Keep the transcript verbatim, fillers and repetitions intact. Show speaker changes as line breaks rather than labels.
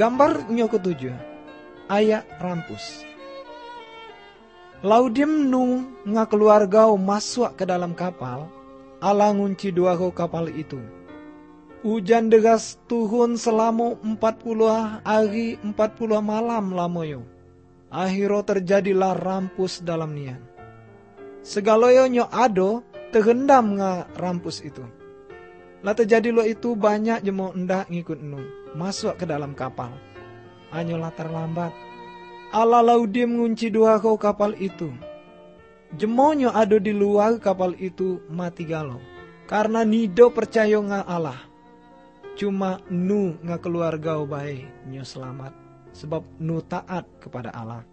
Gambar nyo ketujuh, ayat rampus. Laudim nu nga keluarga masuk ke dalam kapal, ala ngunci dua kapal itu. Hujan deras turun selama empat puluh hari empat puluh malam lamoyo. Akhirnya terjadilah rampus dalam nian. Segaloyo nyo ado terendam nga rampus itu. Lah terjadi lo itu banyak jemo ndak ngikut nu masuk ke dalam kapal. Anyolah terlambat. Ala laudim ngunci dua kapal itu. Jemonyo ado di luar kapal itu mati galau. Karena nido percaya nga Allah. Cuma nu nga keluarga bae nyo selamat. Sebab nu taat kepada Allah.